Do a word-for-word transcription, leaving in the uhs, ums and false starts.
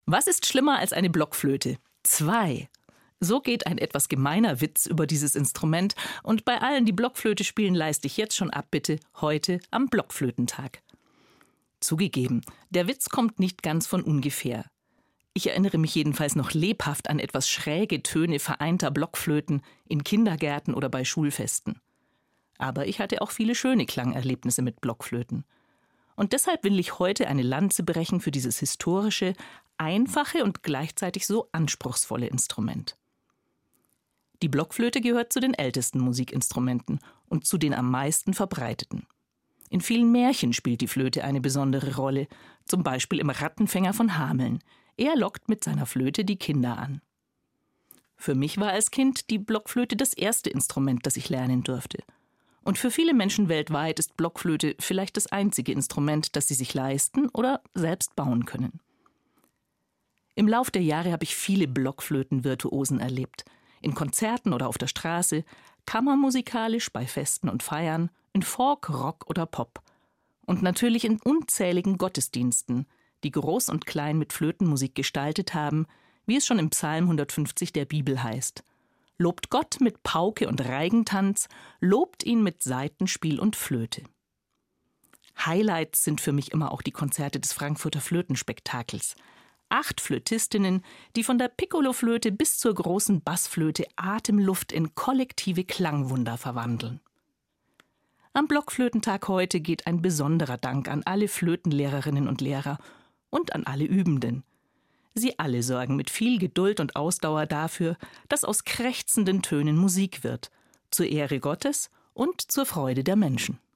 Was ist schlimmer als eine Blockflöte? Zwei. So geht ein etwas gemeiner Witz über dieses Instrument. Und bei allen, die Blockflöte spielen, leiste ich jetzt schon Abbitte heute am Blockflötentag. Zugegeben, der Witz kommt nicht ganz von ungefähr. Ich erinnere mich jedenfalls noch lebhaft an etwas schräge Töne vereinter Blockflöten in Kindergärten oder bei Schulfesten. Aber ich hatte auch viele schöne Klangerlebnisse mit Blockflöten. Und deshalb will ich heute eine Lanze brechen für dieses historische, einfache und gleichzeitig so anspruchsvolle Instrument. Die Blockflöte gehört zu den ältesten Musikinstrumenten und zu den am meisten verbreiteten. In vielen Märchen spielt die Flöte eine besondere Rolle, zum Beispiel im Rattenfänger von Hameln. Er lockt mit seiner Flöte die Kinder an. Für mich war als Kind die Blockflöte das erste Instrument, das ich lernen durfte. Und für viele Menschen weltweit ist Blockflöte vielleicht das einzige Instrument, das sie sich leisten oder selbst bauen können. Im Lauf der Jahre habe ich viele Blockflöten-Virtuosen erlebt. In Konzerten oder auf der Straße, kammermusikalisch bei Festen und Feiern, in Folk, Rock oder Pop. Und natürlich in unzähligen Gottesdiensten, die groß und klein mit Flötenmusik gestaltet haben, wie es schon im Psalm hundertfünfzig der Bibel heißt. Lobt Gott mit Pauke und Reigentanz, lobt ihn mit Saitenspiel und Flöte. Highlights sind für mich immer auch die Konzerte des Frankfurter Flötenspektakels. Acht Flötistinnen, die von der Piccoloflöte bis zur großen Bassflöte Atemluft in kollektive Klangwunder verwandeln. Am Blockflötentag heute geht ein besonderer Dank an alle Flötenlehrerinnen und Lehrer und an alle Übenden. Sie alle sorgen mit viel Geduld und Ausdauer dafür, dass aus krächzenden Tönen Musik wird, zur Ehre Gottes und zur Freude der Menschen.